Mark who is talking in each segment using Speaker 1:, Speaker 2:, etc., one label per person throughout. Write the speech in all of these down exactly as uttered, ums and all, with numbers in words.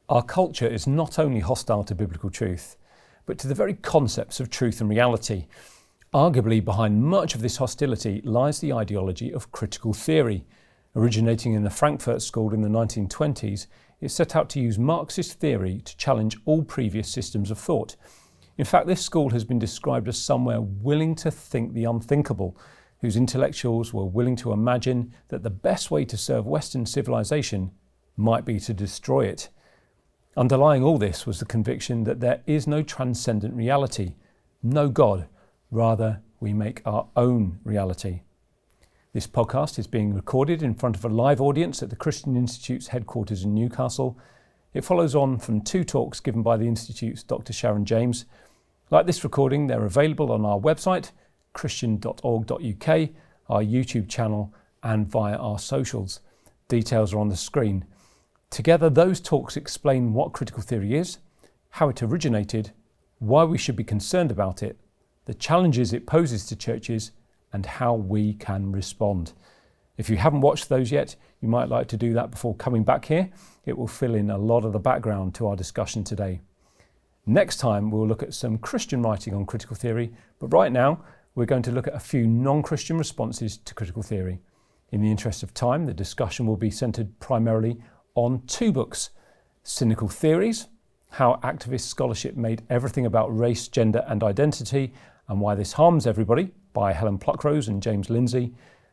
Speaker 1: Our culture is not only hostile to biblical truth, but to the very concepts of truth and reality. Arguably behind much of this hostility lies the ideology of critical theory. Originating in the Frankfurt School in the nineteen twenties, it set out to use Marxist theory to challenge all previous systems of thought. In fact, this school has been described as somewhere willing to think the unthinkable, whose intellectuals were willing to imagine that the best way to serve Western civilization might be to destroy it. Underlying all this was the conviction that there is no transcendent reality, no God, rather we make our own reality. This podcast is being recorded in front of a live audience at the Christian Institute's headquarters in Newcastle. It follows on from two talks given by the Institute's Doctor Sharon James. Like this recording, they're available on our website, christian dot org dot U K, our YouTube channel, and via our socials. Details are on the screen. Together, those talks explain what critical theory is, how it originated, why we should be concerned about it, the challenges it poses to churches, and how we can respond. If you haven't watched those yet, you might like to do that before coming back here. It will fill in a lot of the background to our discussion today. Next time, we'll look at some Christian writing on critical theory, but right now, we're going to look at a few non-Christian responses to critical theory. In the interest of time, the discussion will be centred primarily on two books: Cynical Theories, How Activist Scholarship Made Everything About Race, Gender and Identity, and Why This Harms Everybody, by Helen Pluckrose and James Lindsay,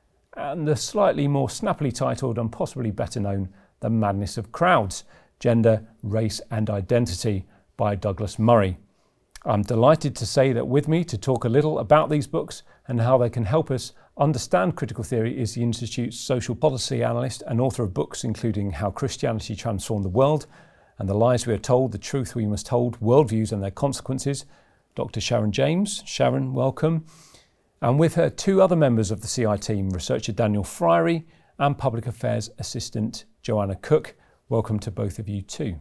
Speaker 1: and the slightly more snappily titled and possibly better known The Madness of Crowds, Gender, Race and Identity, by Douglas Murray. I'm delighted to say that with me to talk a little about these books and how they can help us understand critical theory is the Institute's social policy analyst and author of books including How Christianity Transformed the World and The Lies We Are Told, The Truth We Must Hold, Worldviews and Their Consequences, Doctor Sharon James. Sharon, welcome. And with her, two other members of the C I team, researcher Daniel Friery and Public Affairs Assistant Joanna Cook. Welcome to both of you too.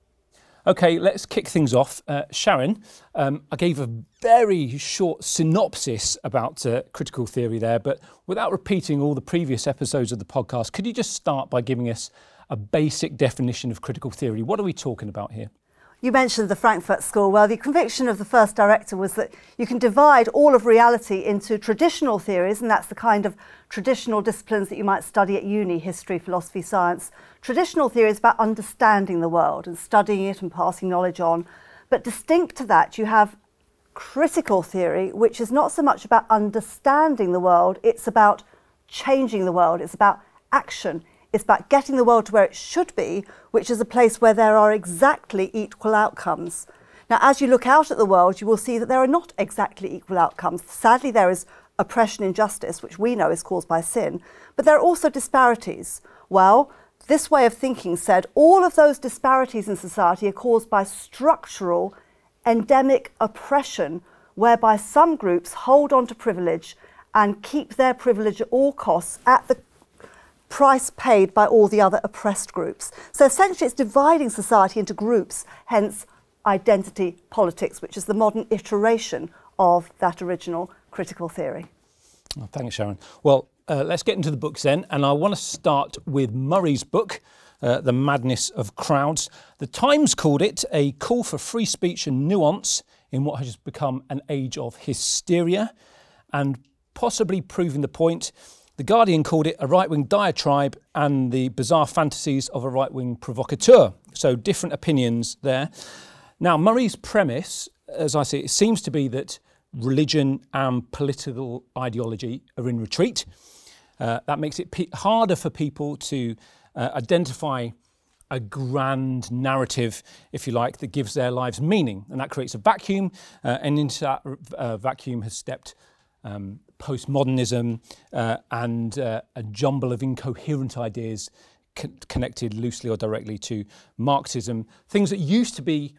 Speaker 1: Okay, let's kick things off. Uh, Sharon, um, I gave a very short synopsis about uh, critical theory there, but without repeating all the previous episodes of the podcast, could you just start by giving us a basic definition of critical theory? What are we talking about here?
Speaker 2: You mentioned the Frankfurt School. Well, the conviction of the first director was that you can divide all of reality into traditional theories, and that's the kind of traditional disciplines that you might study at uni: history, philosophy, science. Traditional theory is about understanding the world and studying it and passing knowledge on. But distinct to that, you have critical theory, which is not so much about understanding the world, it's about changing the world, it's about action. It's about getting the world to where it should be, which is a place where there are exactly equal outcomes. Now, as you look out at the world, you will see that there are not exactly equal outcomes. Sadly, there is oppression, injustice, which we know is caused by sin, but there are also disparities. Well, this way of thinking said all of those disparities in society are caused by structural, endemic oppression, whereby some groups hold on to privilege and keep their privilege at all costs at the price paid by all the other oppressed groups. So essentially it's dividing society into groups, hence identity politics, which is the modern iteration of that original critical theory.
Speaker 1: Oh, thanks, Sharon. Well, uh, let's get into the books then, and I want to start with Murray's book, uh, The Madness of Crowds. The Times called it a call for free speech and nuance in what has become an age of hysteria, and possibly proving the point, The Guardian called it a right-wing diatribe and the bizarre fantasies of a right-wing provocateur. So different opinions there. Now, Murray's premise, as I see it, seems to be that religion and political ideology are in retreat. Uh, that makes it pe- harder for people to uh, identify a grand narrative, if you like, that gives their lives meaning. And that creates a vacuum, uh, and into that uh, vacuum has stepped Um, postmodernism uh, and uh, a jumble of incoherent ideas co- connected loosely or directly to Marxism, things that used to be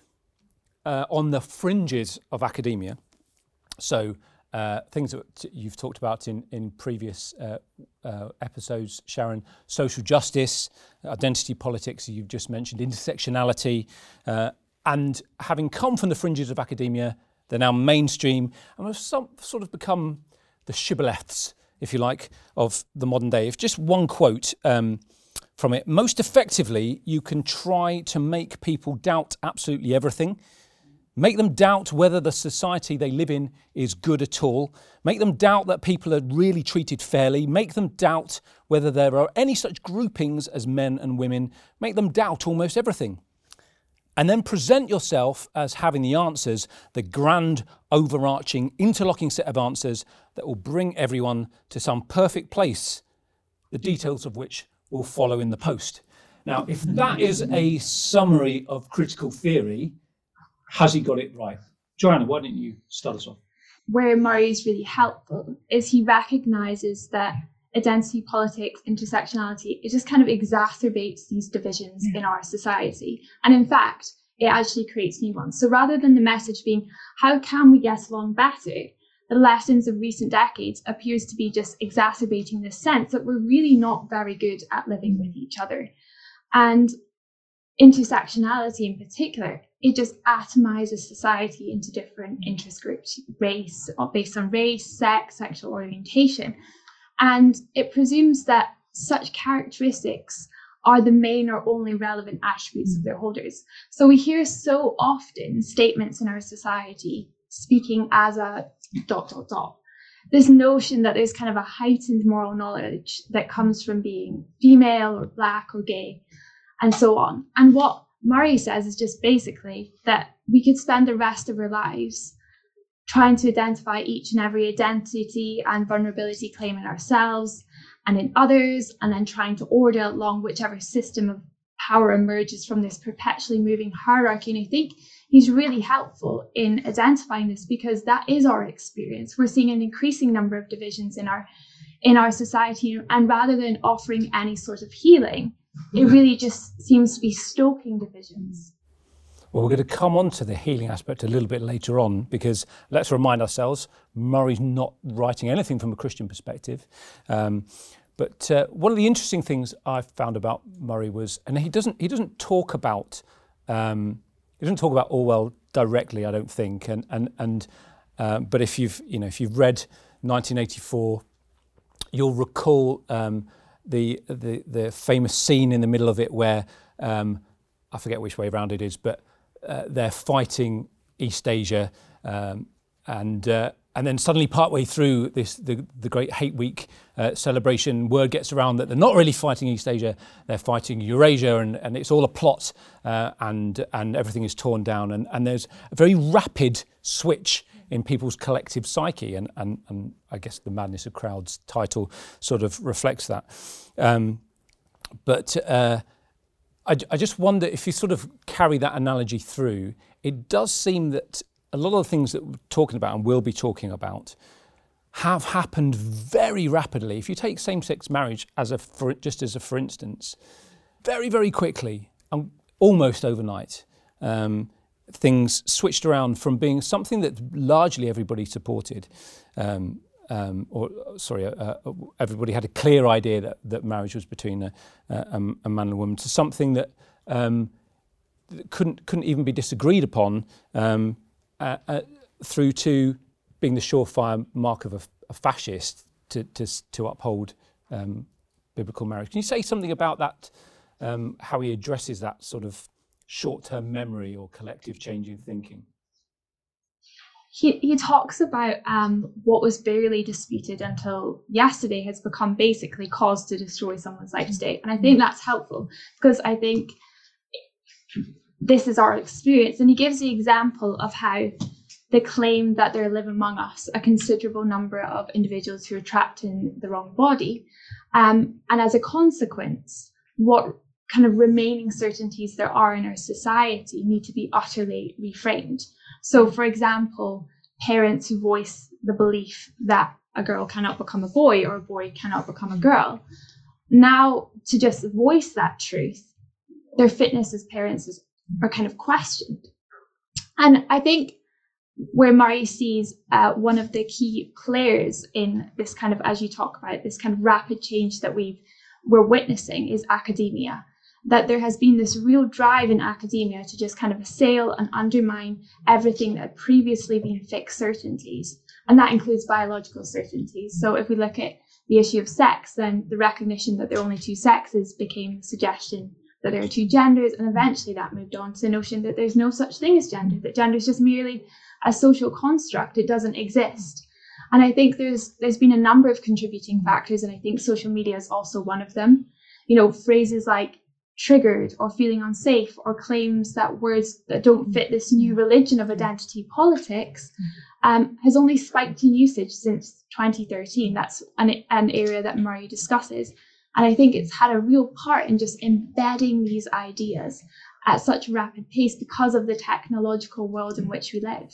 Speaker 1: uh, on the fringes of academia. So uh, things that you've talked about in, in previous uh, uh, episodes, Sharon, social justice, identity politics, you've just mentioned, intersectionality, uh, and having come from the fringes of academia, they're now mainstream and have some, sort of become the shibboleths, if you like, of the modern day. If just one quote um, from it. Most effectively, you can try to make people doubt absolutely everything. Make them doubt whether the society they live in is good at all. Make them doubt that people are really treated fairly. Make them doubt whether there are any such groupings as men and women. Make them doubt almost everything. And then present yourself as having the answers, the grand, overarching, interlocking set of answers that will bring everyone to some perfect place, the details of which will follow in the post. Now, if that is a summary of critical theory, has he got it right? Joanna, why don't you start us off?
Speaker 3: Where Murray is really helpful is he recognises that identity politics, intersectionality, it just kind of exacerbates these divisions in our society. And in fact, it actually creates new ones. So rather than the message being, how can we get along better? The lessons of recent decades appears to be just exacerbating this sense that we're really not very good at living with each other. And intersectionality in particular, it just atomizes society into different interest groups, race, based on race, sex, sexual orientation. And it presumes that such characteristics are the main or only relevant attributes of their holders. So we hear so often statements in our society speaking as a dot, dot, dot. This notion that there's kind of a heightened moral knowledge that comes from being female or black or gay and so on. And what Murray says is just basically that we could spend the rest of our lives trying to identify each and every identity and vulnerability claim in ourselves and in others, and then trying to order along whichever system of power emerges from this perpetually moving hierarchy. And I think he's really helpful in identifying this because that is our experience. We're seeing an increasing number of divisions in our in our society, and rather than offering any sort of healing, it really just seems to be stoking divisions.
Speaker 1: Well, we're going to come on to the healing aspect a little bit later on, because let's remind ourselves, Murray's not writing anything from a Christian perspective. Um, but uh, one of the interesting things I found about Murray was, and he doesn't he doesn't talk about um, he doesn't talk about Orwell directly, I don't think. And and and uh, but if you've you know if you've read nineteen eighty-four, you'll recall um, the the the famous scene in the middle of it where um, I forget which way around it is, but Uh, they're fighting East Asia, um, and uh, and then suddenly partway through this the, the Great Hate Week uh, celebration, word gets around that they're not really fighting East Asia, they're fighting Eurasia, and, and it's all a plot, uh, and and everything is torn down, and, and there's a very rapid switch in people's collective psyche, and, and, and I guess The Madness of Crowds title sort of reflects that. Um, but uh, I, I just wonder if you sort of carry that analogy through, it does seem that a lot of the things that we're talking about and will be talking about have happened very rapidly. If you take same-sex marriage as a for, just as a for instance, very, very quickly, and almost overnight, um, things switched around from being something that largely everybody supported, um, Um, or sorry, uh, uh, everybody had a clear idea that, that marriage was between a, a, a man and a woman, to something that, um, that couldn't couldn't even be disagreed upon, um, uh, uh, through to being the surefire mark of a, a fascist to to, to uphold um, biblical marriage. Can you say something about that? Um, how he addresses that sort of short-term memory or collective change in thinking?
Speaker 3: He, he talks about um, what was barely disputed until yesterday has become basically cause to destroy someone's life today. And I think that's helpful because I think this is our experience. And he gives the example of how the claim that there live among us a considerable number of individuals who are trapped in the wrong body. Um, and as a consequence, what kind of remaining certainties there are in our society need to be utterly reframed. So, for example, parents who voice the belief that a girl cannot become a boy or a boy cannot become a girl, now to just voice that truth, their fitness as parents is, are kind of questioned. And I think where Murray sees uh, one of the key players in this kind of, as you talk about, this kind of rapid change that we've, we're witnessing is academia. That there has been this real drive in academia to just kind of assail and undermine everything that had previously been fixed certainties. And that includes biological certainties. So if we look at the issue of sex, then the recognition that there are only two sexes became the suggestion that there are two genders, and eventually that moved on to the notion that there's no such thing as gender, that gender is just merely a social construct, it doesn't exist. And I think there's there's been a number of contributing factors, and I think social media is also one of them. You know, phrases like triggered or feeling unsafe, or claims that words that don't fit this new religion of identity politics um, has only spiked in usage since twenty thirteen. That's an, an area that Murray discusses. And I think it's had a real part in just embedding these ideas at such rapid pace because of the technological world in which we live.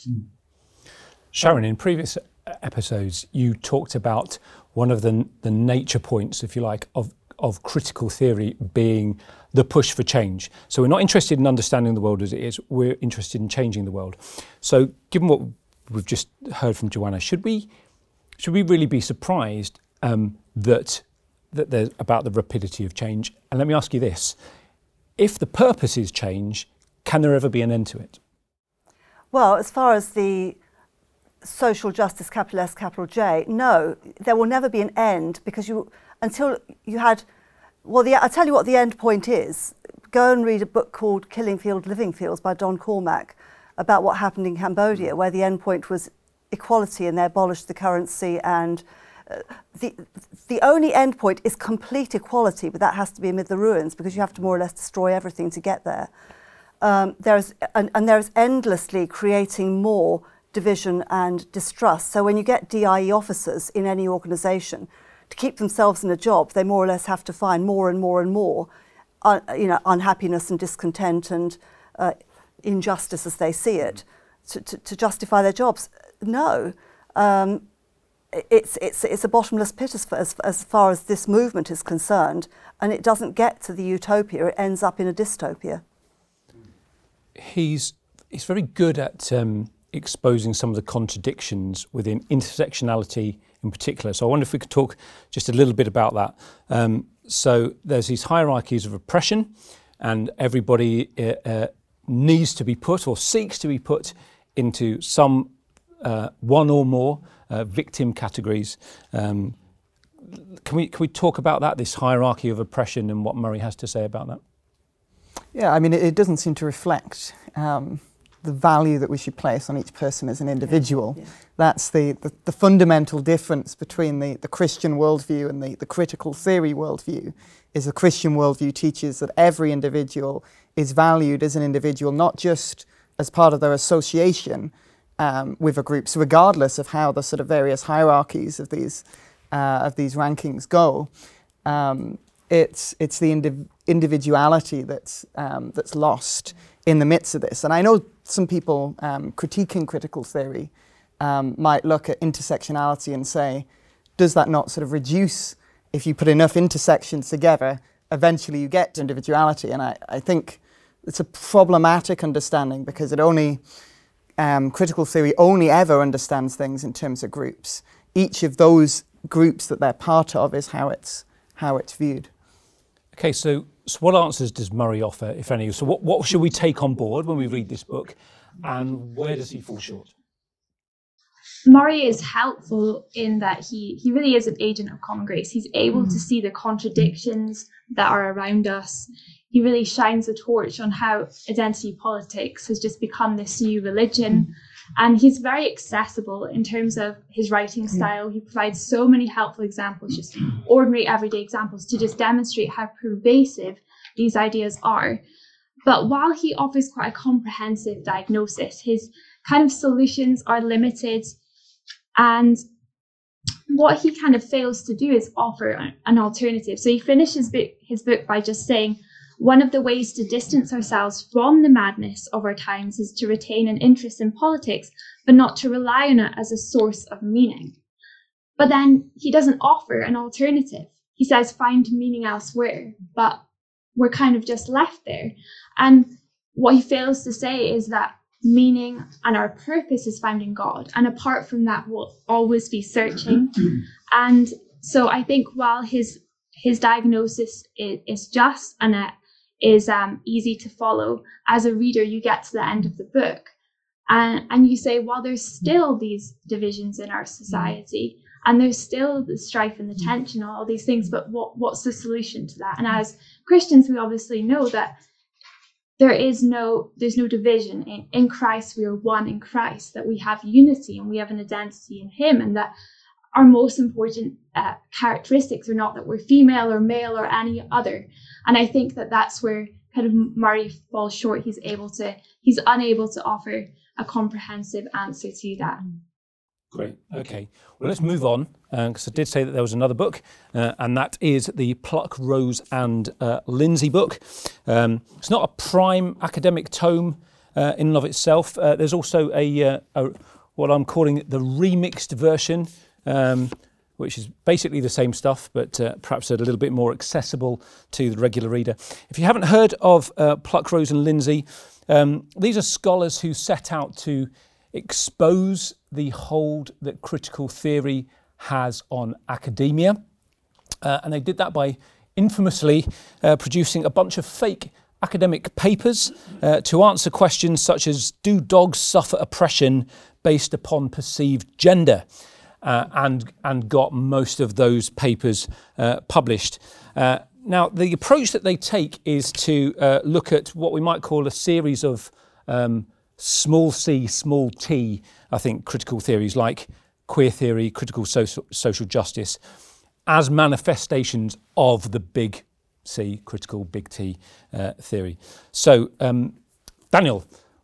Speaker 1: Sharon, in previous episodes, you talked about one of the, the nature points, if you like, of, of critical theory being the push for change. So we're not interested in understanding the world as it is, we're interested in changing the world. So given what we've just heard from Joanna, should we should we really be surprised um, that that there's about the rapidity of change? And let me ask you this, if the purpose is change, can there ever be an end to it?
Speaker 2: Well, as far as the social justice, capital S, capital J, no, there will never be an end, because you, until you had, well, the, I'll tell you what the end point is. Go and read a book called Killing Fields, Living Fields by Don Cormack about what happened in Cambodia, where the end point was equality, and they abolished the currency, and uh, the the only end point is complete equality, but that has to be amid the ruins, because you have to more or less destroy everything to get there. Um, there's and, and there's endlessly creating more division and distrust. So when you get D I E officers in any organisation, to keep themselves in a job, they more or less have to find more and more and more, uh, you know, unhappiness and discontent and uh, injustice as they see it, to, to, to justify their jobs. No, um, it's it's it's a bottomless pit as far, as as far as this movement is concerned, and it doesn't get to the utopia. It ends up in a dystopia.
Speaker 1: He's he's very good at um, exposing some of the contradictions within intersectionality in particular. So I wonder if we could talk just a little bit about that. Um, so there's these hierarchies of oppression, and everybody uh, uh, needs to be put or seeks to be put into some uh, one or more uh, victim categories. Um, can we can we talk about that, this hierarchy of oppression, and what Murray has to say about that?
Speaker 4: Yeah, I mean, it, it doesn't seem to reflect um, the value that we should place on each person as an individual. Yeah, yeah. That's the, the, the fundamental difference between the, the Christian worldview and the, the critical theory worldview, is the Christian worldview teaches that every individual is valued as an individual, not just as part of their association um, with a group. So regardless of how the sort of various hierarchies of these uh, of these rankings go, um, it's it's the indiv- individuality that's um, that's lost in the midst of this. And I know some people um, critiquing critical theory um, might look at intersectionality and say, does that not sort of reduce, if you put enough intersections together, eventually you get to individuality? And I, I think it's a problematic understanding, because it only, um, critical theory only ever understands things in terms of groups. Each of those groups that they're part of is how it's how it's viewed.
Speaker 1: Okay, so, so what answers does Murray offer, if any? So what, what should we take on board when we read this book, and where does he fall short?
Speaker 3: Murray is helpful in that he, he really is an agent of common grace. He's able to see the contradictions that are around us. He really shines a torch on how identity politics has just become this new religion. And he's very accessible in terms of his writing style. He provides so many helpful examples, just ordinary everyday examples, to just demonstrate how pervasive these ideas are. But while he offers quite a comprehensive diagnosis, his kind of solutions are limited. And what he kind of fails to do is offer an alternative. So he finishes his book, his book by just saying, one of the ways to distance ourselves from the madness of our times is to retain an interest in politics, but not to rely on it as a source of meaning. But then he doesn't offer an alternative. He says, find meaning elsewhere, but we're kind of just left there. And what he fails to say is that meaning and our purpose is found in God. And apart from that, we'll always be searching. And so I think while his his diagnosis is, is just and it is um, easy to follow, as a reader, you get to the end of the book and, and you say, well, there's still these divisions in our society. And there's still the strife and the tension, all these things, but what, what's the solution to that? And as Christians, we obviously know that there is no, there's no division. In, in Christ, we are one in Christ, that we have unity and we have an identity in him, and that our most important uh, characteristics are not that we're female or male or any other. And I think that that's where kind of Murray falls short. He's able to, he's unable to offer a comprehensive answer to that.
Speaker 1: Great. Okay. Well, let's move on, because uh, I did say that there was another book, uh, and that is the Pluck, Rose and uh, Lindsay book. Um, it's not a prime academic tome uh, in and of itself. Uh, there's also a, uh, a what I'm calling the remixed version, um, which is basically the same stuff, but uh, perhaps a little bit more accessible to the regular reader. If you haven't heard of uh, Pluck, Rose and Lindsay, um, these are scholars who set out to expose the hold that critical theory has on academia. Uh, and they did that by infamously uh, producing a bunch of fake academic papers uh, to answer questions such as, do dogs suffer oppression based upon perceived gender? Uh, and, and got most of those papers uh, published. Uh, now, the approach that they take is to uh, look at what we might call a series of um, small c, small t, I think, critical theories like queer theory, critical social, social justice, as manifestations of the big C, critical big T uh, theory. So, um, Daniel,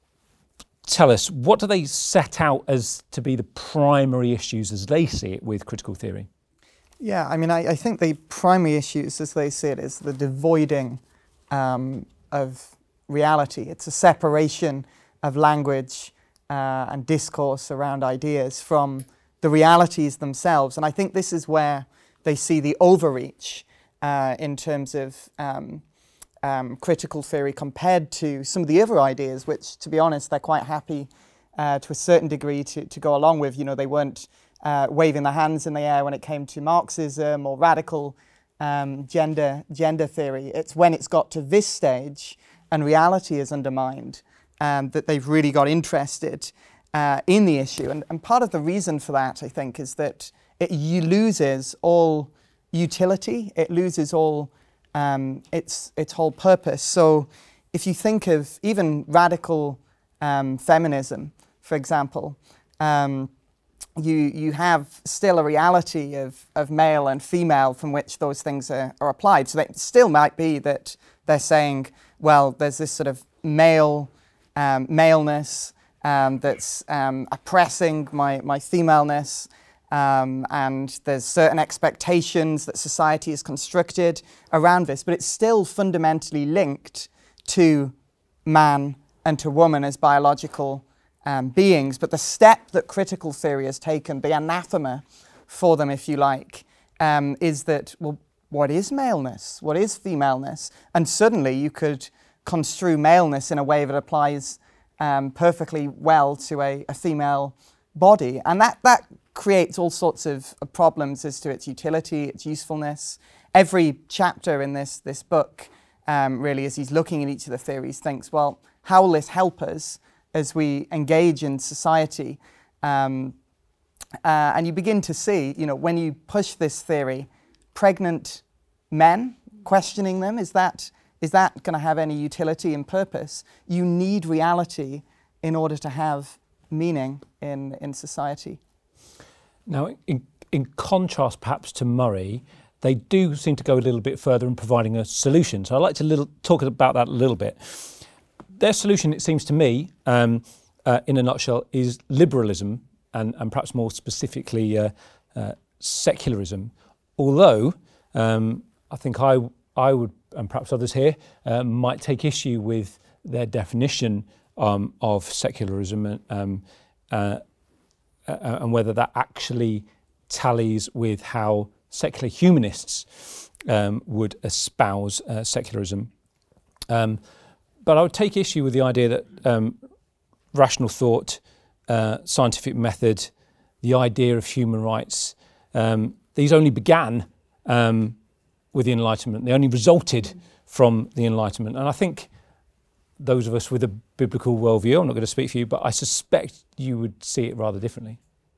Speaker 1: tell us, what do they set out as to be the primary issues as they see it with critical theory?
Speaker 4: Yeah, I mean, I, I think the primary issues, as they see it, is the devoiding um, of reality. It's a separation of language uh, and discourse around ideas from the realities themselves. And I think this is where they see the overreach uh, in terms of um, um, critical theory compared to some of the other ideas, which, to be honest, they're quite happy uh, to a certain degree to, to go along with. You know, they weren't uh, waving their hands in the air when it came to Marxism or radical um, gender, gender theory. It's when it's got to this stage and reality is undermined Um, that they've really got interested uh, in the issue. And, and part of the reason for that, I think, is that it loses all utility. It loses all um, its, its whole purpose. So if you think of even radical um, feminism, for example, um, you, you have still a reality of, of male and female from which those things are, are applied. So it still might be that they're saying, well, there's this sort of male Um, maleness um, that's um, oppressing my, my femaleness, um, and there's certain expectations that society has constructed around this, but it's still fundamentally linked to man and to woman as biological um, beings. But the step that critical theory has taken, the anathema for them, if you like, um, is that, well, what is maleness? What is femaleness? And suddenly you could construe maleness in a way that applies um, perfectly well to a, a female body. And that, that creates all sorts of, of problems as to its utility, its usefulness. Every chapter in this, this book, um, really, as he's looking at each of the theories, thinks, well, how will this help us as we engage in society? Um, uh, and you begin to see, you know, when you push this theory, pregnant men, questioning them, is that Is that going to have any utility and purpose? You need reality in order to have meaning in, in society.
Speaker 1: Now, in, in contrast perhaps to Murray, they do seem to go a little bit further in providing a solution. So I'd like to little, talk about that a little bit. Their solution, it seems to me, um, uh, in a nutshell, is liberalism and, and perhaps more specifically uh, uh, secularism. Although um, I think I, I would, and perhaps others here, uh, might take issue with their definition um, of secularism and, um, uh, uh, and whether that actually tallies with how secular humanists um, would espouse uh, secularism. Um, but I would take issue with the idea that um, rational thought, uh, scientific method, the idea of human rights, um, these only began um, with the Enlightenment. They only resulted from the Enlightenment. And I think those of us with a biblical worldview, I'm not going to speak for you, but I suspect you would see it rather differently.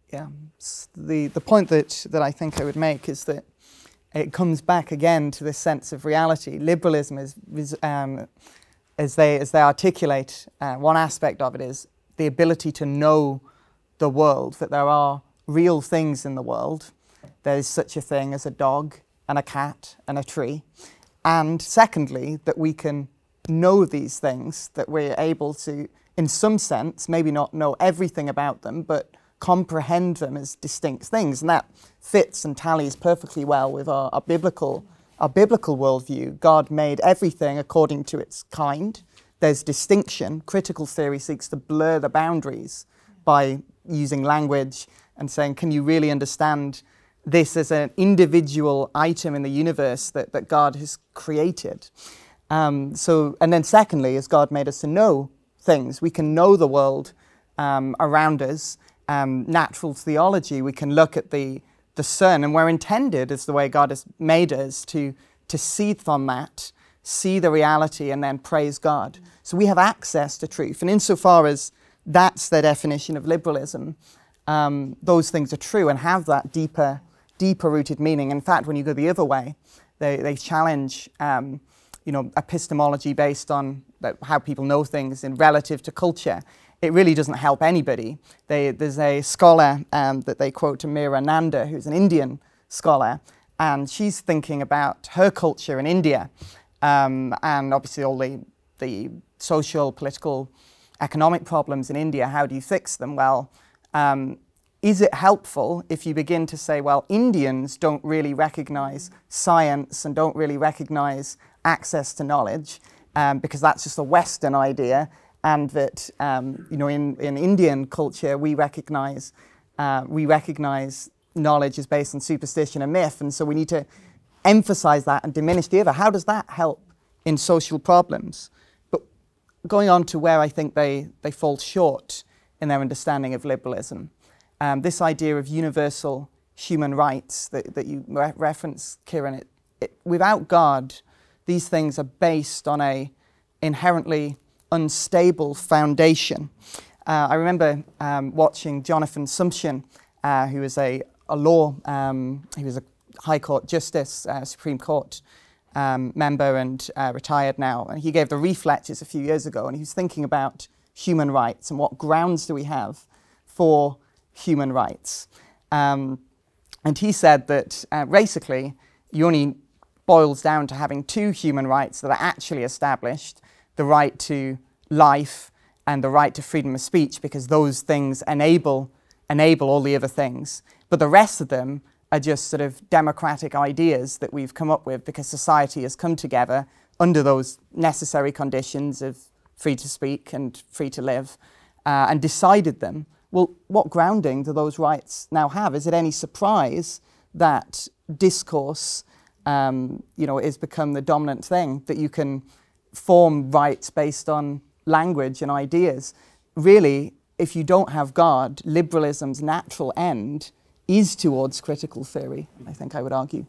Speaker 4: Yeah, the, the point that, that I think I would make is that it comes back again to this sense of reality. Liberalism is, is um, as they as they articulate, uh, one aspect of it is the ability to know the world, that there are real things in the world. There is such a thing as a dog and a cat and a tree. And secondly, that we can know these things, that we're able to, in some sense, maybe not know everything about them, but comprehend them as distinct things. And that fits and tallies perfectly well with our, our biblical our biblical worldview. God made everything according to its kind. There's distinction. Critical theory seeks to blur the boundaries by using language and saying, can you really understand this as an individual item in the universe that, that God has created? Um, so, and then secondly, as God made us to know things, we can know the world um, around us. Um, natural theology, we can look at the the sun, and we're intended, as the way God has made us, to to see from that, see the reality, and then praise God. So we have access to truth. And insofar as that's the definition of liberalism, um, those things are true and have that deeper, deeper rooted meaning. In fact, when you go the other way, they, they challenge um, you know, epistemology based on how people know things in relative to culture. It really doesn't help anybody. They, there's a scholar um, that they quote, Meera Nanda, who's an Indian scholar, and she's thinking about her culture in India, um, and obviously all the, the social, political, economic problems in India. How do you fix them? Well, um, is it helpful if you begin to say, well, Indians don't really recognize science and don't really recognize access to knowledge, um, because that's just a Western idea, and that um, you know, in, in Indian culture we recognize uh, we recognize knowledge is based on superstition and myth, and so we need to emphasize that and diminish the other. How does that help in social problems? But going on to where I think they, they fall short in their understanding of liberalism, um, this idea of universal human rights that, that you re- reference, Kieran, it, it, without God, these things are based on a inherently unstable foundation. Uh, I remember um, watching Jonathan Sumption, uh, who is a, a law, um, he was a High Court Justice, uh, Supreme Court um, member and uh, retired now. And he gave the Reef Lectures a few years ago, and he was thinking about human rights and what grounds do we have for human rights. Um, and he said that uh, basically you only boils down to having two human rights that are actually established: the right to life and the right to freedom of speech, because those things enable enable all the other things. But the rest of them are just sort of democratic ideas that we've come up with because society has come together under those necessary conditions of free to speak and free to live, uh, and decided them. Well, what grounding do those rights now have? Is it any surprise that discourse um, you know, has become the dominant thing, that you can form rights based on language and ideas? Really, if you don't have God, liberalism's natural end is towards critical theory, I think I would argue.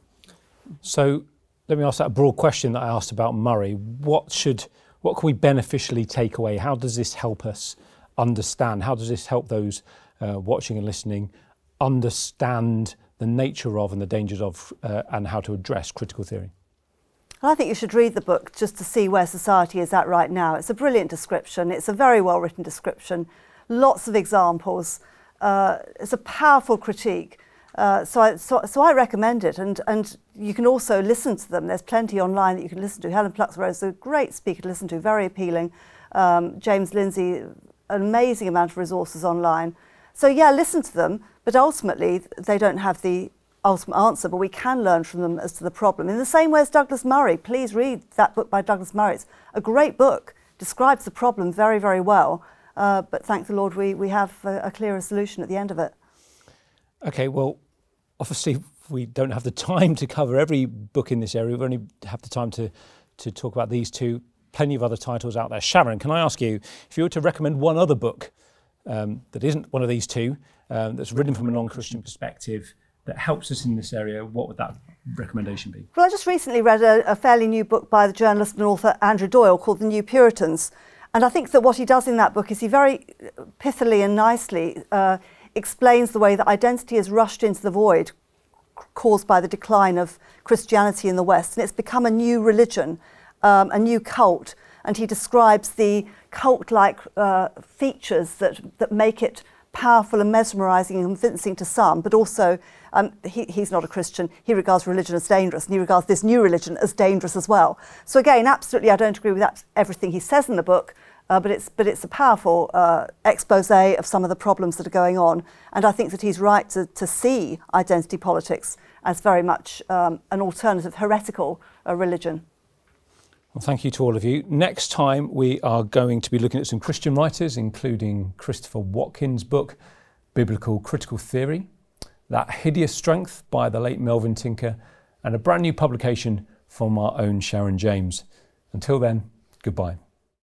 Speaker 1: So let me ask that broad question that I asked about Murray. What should, what can we beneficially take away? How does this help us understand? How does this help those uh, watching and listening understand the nature of and the dangers of uh, and how to address critical theory?
Speaker 2: Well, I think you should read the book just to see where society is at right now. It's a brilliant description. It's a very well written description. Lots of examples. Uh, it's a powerful critique. Uh, so, I, so, so I recommend it, and, and you can also listen to them. There's plenty online that you can listen to. Helen Pluxrose is a great speaker to listen to, very appealing. Um, James Lindsay, an amazing amount of resources online. So yeah, listen to them, but ultimately they don't have the ultimate answer, but we can learn from them as to the problem. In the same way as Douglas Murray, please read that book by Douglas Murray. It's a great book, describes the problem very, very well, uh, but thank the Lord we, we have a, a clearer solution at the end of it.
Speaker 1: Okay, well, obviously we don't have the time to cover every book in this area. We only have the time to, to talk about these two. Plenty of other titles out there. Sharon, can I ask you, if you were to recommend one other book um, that isn't one of these two, um, that's written from a non-Christian perspective, that helps us in this area, what would that recommendation be?
Speaker 2: Well, I just recently read a, a fairly new book by the journalist and author Andrew Doyle called The New Puritans. And I think that what he does in that book is he very pithily and nicely uh, explains the way that identity is rushed into the void caused by the decline of Christianity in the West, and it's become a new religion, um, a new cult. And he describes the cult-like uh, features that, that make it powerful and mesmerising and convincing to some, but also um, he, he's not a Christian. He regards religion as dangerous, and he regards this new religion as dangerous as well. So again, absolutely, I don't agree with that, everything he says in the book, uh, but it's but it's a powerful uh, expose of some of the problems that are going on. And I think that he's right to, to see identity politics as very much um, an alternative, heretical uh, religion.
Speaker 1: Well, thank you to all of you. Next time we are going to be looking at some Christian writers, including Christopher Watkins' book, Biblical Critical Theory, That Hideous Strength by the late Melvin Tinker, and a brand new publication from our own Sharon James. Until then, goodbye.